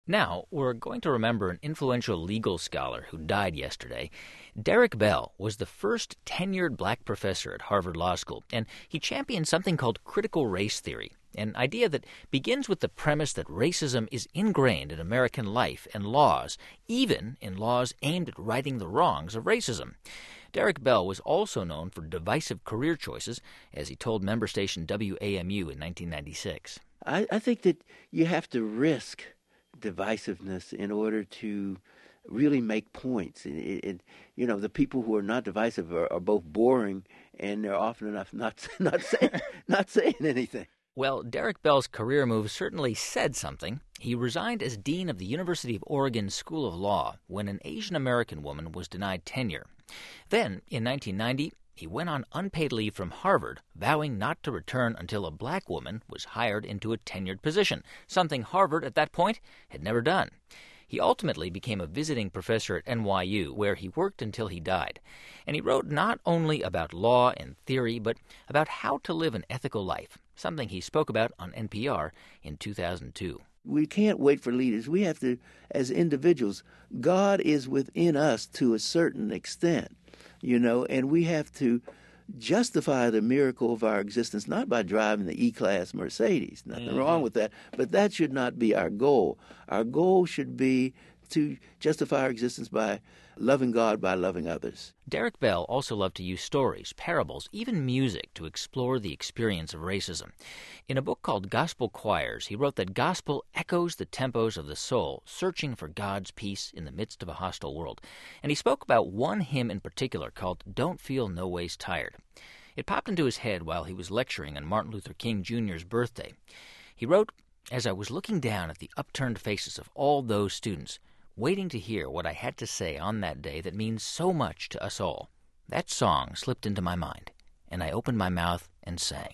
Now, we're going to remember an influential legal scholar who died yesterday. Derek Bell was the first tenured black professor at Harvard Law School, and he championed something called critical race theory, an idea that begins with the premise that racism is ingrained in American life and laws, even in laws aimed at righting the wrongs of racism. Derek Bell was also known for divisive career choices, as he told member station WAMU in 1996. I think that you have to risk divisiveness in order to really make points. The people who are not divisive are both boring, and they're often enough not saying anything. Well, Derek Bell's career move certainly said something. He resigned as dean of the University of Oregon School of Law when an Asian American woman was denied tenure. Then, in 1990, he went on unpaid leave from Harvard, vowing not to return until a black woman was hired into a tenured position, something Harvard at that point had never done. He ultimately became a visiting professor at NYU, where he worked until he died. And he wrote not only about law and theory, but about how to live an ethical life, something he spoke about on NPR in 2002. We can't wait for leaders. We have to, as individuals, God is within us to a certain extent, and we have to justify the miracle of our existence, not by driving the E-Class Mercedes. Nothing wrong with that, but that should not be our goal. Our goal should be to justify our existence by loving God, by loving others. Derek Bell also loved to use stories, parables, even music to explore the experience of racism. In a book called Gospel Choirs, he wrote that gospel echoes the tempos of the soul, searching for God's peace in the midst of a hostile world. And he spoke about one hymn in particular called Don't Feel No Ways Tired. It popped into his head while he was lecturing on Martin Luther King Jr.'s birthday. He wrote, "As I was looking down at the upturned faces of all those students, waiting to hear what I had to say on that day that means so much to us all, that song slipped into my mind, and I opened my mouth and sang."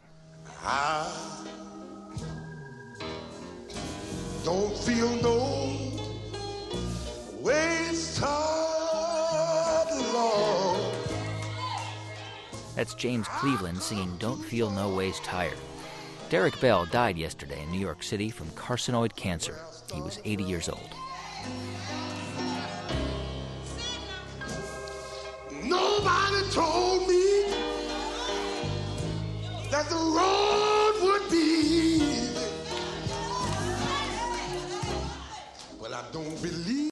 I don't feel no ways tired, Lord. That's James Cleveland singing Don't Feel No Ways Tired. Derek Bell died yesterday in New York City from carcinoid cancer. He was 80 years old. Nobody told me that the road would be easy. Well, I don't believe